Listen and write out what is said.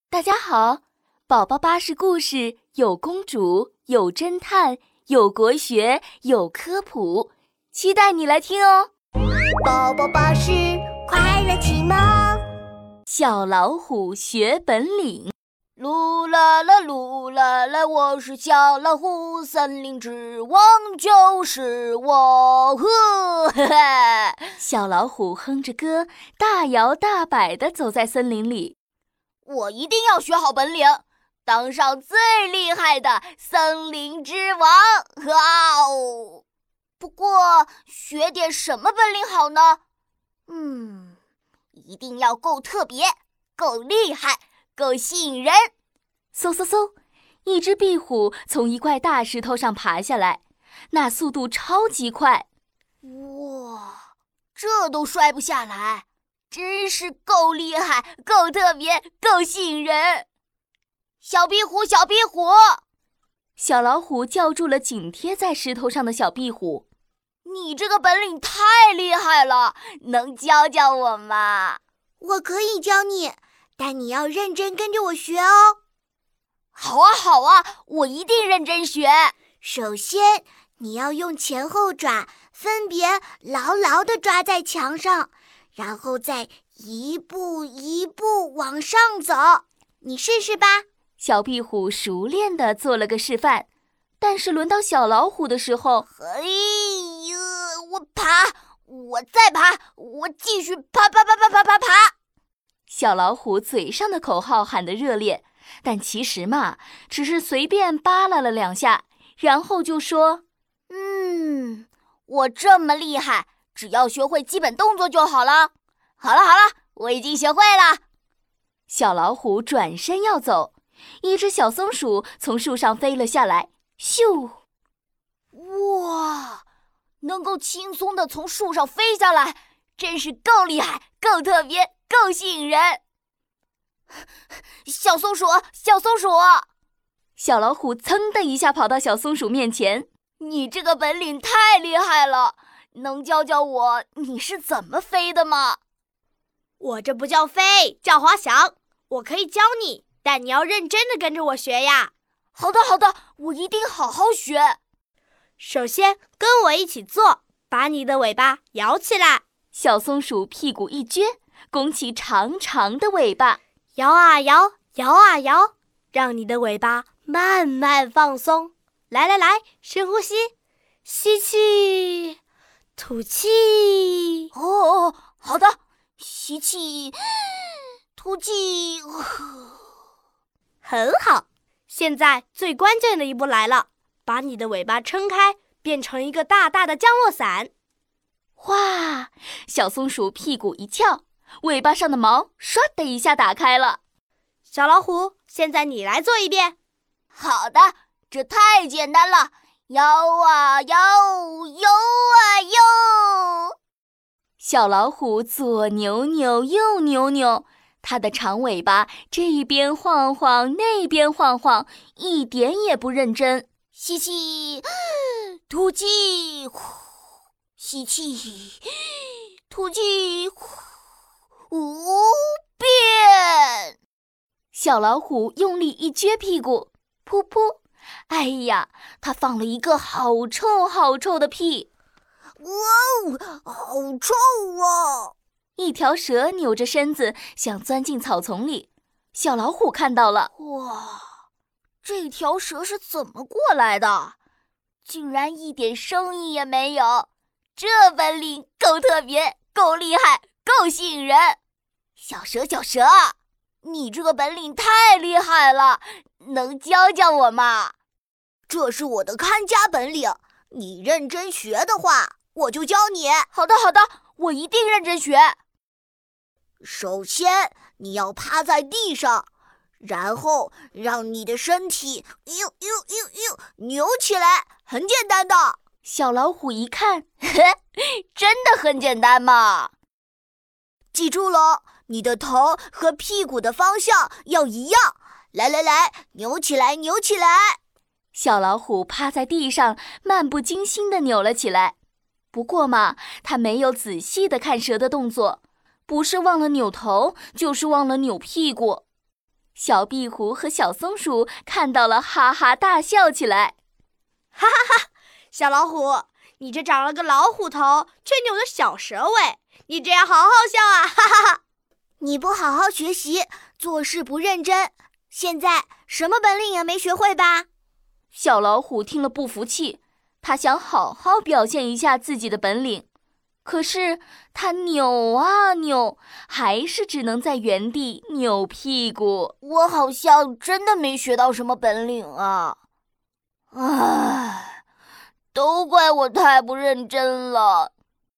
大家好，宝宝巴士故事有公主，有侦探，有国学，有科普，期待你来听哦。 宝宝巴士快乐启蒙， 小老虎学本领。 噜啦啦噜啦啦，我是小老虎，森林之王就是我。 小老虎哼着歌，大摇大摆地走在森林里。 我一定要学好本领，当上最厉害的森林之王！哇哦！不过学点什么本领好呢？一定要够特别，够厉害，够吸引人。 嗖嗖嗖，一只壁虎从一块大石头上爬下来，那速度超级快。 哇，这都摔不下来，真是够厉害，够特别，够吸引人。小壁虎，小壁虎！ 小老虎叫住了紧贴在石头上的小壁虎。 你这个本领太厉害了，能教教我吗？ 我可以教你，但你要认真跟着我学哦。 好啊，好啊，我一定认真学。 首先，你要用前后爪分别牢牢地抓在墙上，然后再一步一步往上走。你试试吧。 小壁虎熟练地做了个示范，但是轮到小老虎的时候， 我爬，我再爬，我继续爬。 小老虎嘴上的口号喊得热烈，但其实嘛，只是随便扒拉了2下，然后就说： 我这么厉害，只要学会基本动作就好了。好了，我已经学会了。 小老虎转身要走，一只小松鼠从树上飞了下来，咻！ 哇，能够轻松地从树上飞下来，真是够厉害，够特别，够吸引人。小松鼠，小松鼠！ 小老虎噌的一下跑到小松鼠面前。 你这个本领太厉害了，能教教我你是怎么飞的吗？ 我这不叫飞，叫滑翔。我可以教你，但你要认真的跟着我学呀。 好的，我一定好好学。 首先跟我一起做，把你的尾巴摇起来。 小松鼠屁股一撅，拱起长长的尾巴， 摇啊摇，摇啊摇，让你的尾巴慢慢放松。来，深呼吸，吸气，吐气。 好的，吸气，吐气。 很好，现在最关键的一步来了，把你的尾巴撑开，变成一个大大的降落伞。 哇！小松鼠屁股一翘，尾巴上的毛唰的一下打开了。 小老虎，现在你来做一遍。 好的，这太简单了，摇啊摇，摇啊摇。 小老虎左扭扭，右扭扭，它的长尾巴这边晃晃，那边晃晃，一点也不认真。 吸气，吐气，吸气，吐气，5遍。 小老虎用力一撅屁股，噗噗，哎呀，它放了一个好臭好臭的屁。 哇，好臭啊！ 一条蛇扭着身子想钻进草丛里，小老虎看到了。 哇，这条蛇是怎么过来的？竟然一点声音也没有，这本领够特别，够厉害，够吸引人。小蛇，你这个本领太厉害了，能教教我吗？这是我的看家本领，你认真学的话，我就教你。好的，我一定认真学。首先，你要趴在地上，然后让你的身体扭起来，很简单的。 小老虎一看， 真的很简单嘛！记住了，你的头和屁股的方向要一样。来，扭起来。 小老虎趴在地上，漫不经心地扭了起来。不过嘛，它没有仔细地看蛇的动作，不是忘了扭头，就是忘了扭屁股。 小壁虎和小松鼠看到了，哈哈大笑起来。 哈哈哈！小老虎，你这长了个老虎头，却扭着小蛇尾，你这样好好笑啊！哈哈哈！ 你不好好学习，做事不认真，现在什么本领也没学会吧？ 小老虎听了不服气，他想好好表现一下自己的本领，可是他扭啊扭，还是只能在原地扭屁股。 我好像真的没学到什么本领啊！唉，都怪我太不认真了。